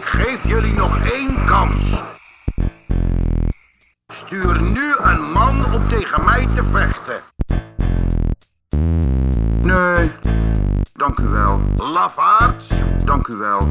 Ik geef jullie nog 1 kans. Stuur nu een man om tegen mij te vechten. Nee, dank u wel. Lafaards, dank u wel.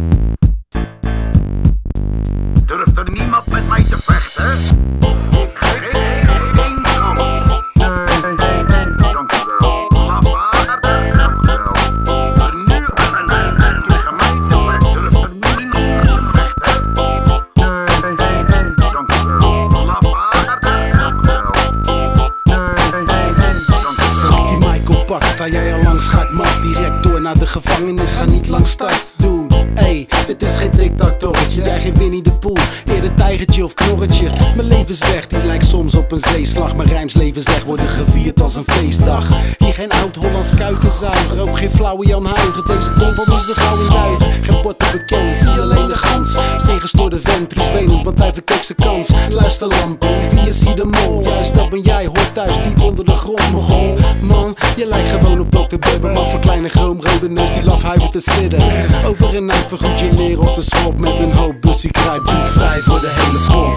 Durft er niemand met mij te vechten? Ik geef 1 kans. Nee, dank u wel. Lafaards, dank u wel. Er nu een tegen mij te vechten. Durft er niemand met te vechten? Nee, dank u wel. Lafaards, dank u wel. Nee, dank u wel. Die Michael Pak, sta jij al lang schat, maar direct door naar de gevangenis, ga niet lang start. Dude, ey, dit is geen dictatorretje, jij geen Winnie de Pooh, eerder tijgertje of knorretje. Mijn levensweg, die lijkt soms op een zeeslag, mijn rijmslevenszeg worden gevierd als een feestdag. Hier geen oud-Hollands kuitenzuiger, ook geen flauwe Jan Huiger, deze dom van onze gouden duigen. Geen botten bekend, zie alleen de gans. Zeegestoorde vent, triestwenend, want hij verkeek zijn kans. Luister lampen, wie is hier de mol? Juist dat ben jij, hoort thuis diep onder de grond, mogol. Man, je lijkt gewoon op Dr. Bubber, maar voor kleine chroomrode neus die laf huiven te zitten. Over en uit vergoed je leren op de schop met een hoop bussie kruip, beat vrij voor de hele pot.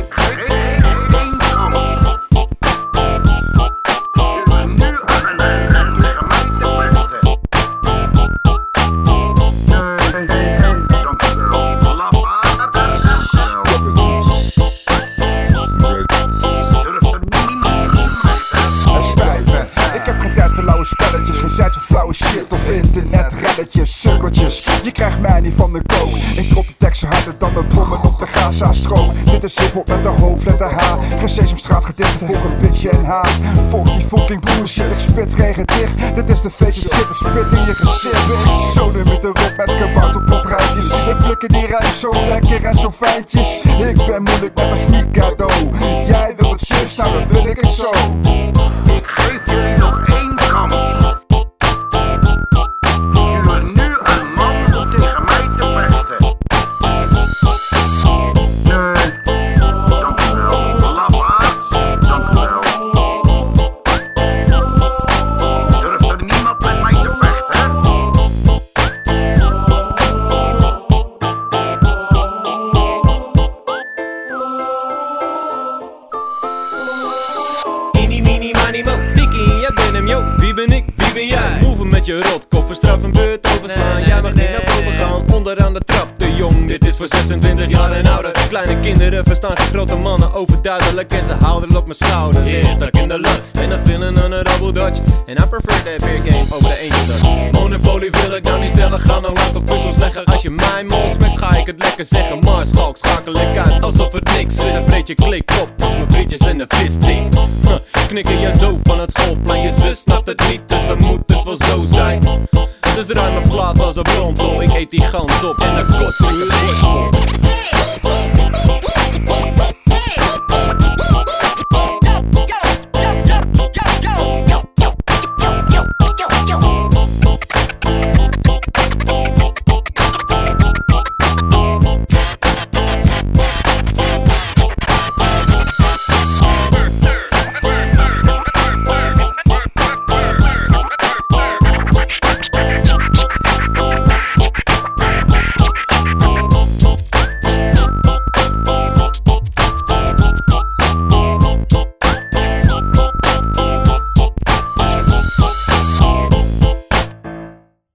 Spelletjes, geen tijd voor flauwe shit of internetreddetjes, sukkeltjes. Je krijgt mij niet van de kook. Ik trot de teksten harder dan de bommen op de Gaza-strook. Dit is hiphop met de hoofdletter H. Geen Sesamstraat gedichten voor een bitch en haat. Fuck die fucking bullshit, ik spit regen dicht. Dit is de feestje shit, ik spit in je gezicht. Ik zoden met de rot met kabouterpoprijmpjes. Ik flikker die rijm zo lekker en zo fijntjes. Ik ben moeilijk net als Mikado. Jij wilt het zus, nou dan wil ik het zo. Ik geef jullie nog 1 kans. Stuur nu een man om tegen mij te vechten. Nee, dank u wel. Lafaards, dank u wel. Durft er niemand met mij te vechten? Eenie, meenie, manie, mo, dikkie, jij bent hem, yo. Wie ben ik, wie ben jij? Move met je rotkoffer, straf een beurt overslaan. Jij mag niet naar boven gaan, onderaan de trap. Te jong, dit is voor 26 jaar en ouder. Kleine kinderen verstaan geen grote mannen overduidelijk. En ze houden op mijn schouder. Yeah, stuck in the lust. En I'm feeling on a double dutch. And I prefer that beer game over de eentje Dutch. Monopoly wil ik nou niet stellen, ga nou laat op puzzels leggen. Als je mij mol smet, ga ik het lekker zeggen. Maar schalk, schakel ik uit alsof het niks is. Dan vreet je klik op, als mijn vriendjes en de visstick. Knikken je zo van het schoolplein, je zus snapt het niet, dus dan moet het wel zo zijn. Dus draai mijn plaat als een brontel, ik eet die gans op en dan kots ik het vol.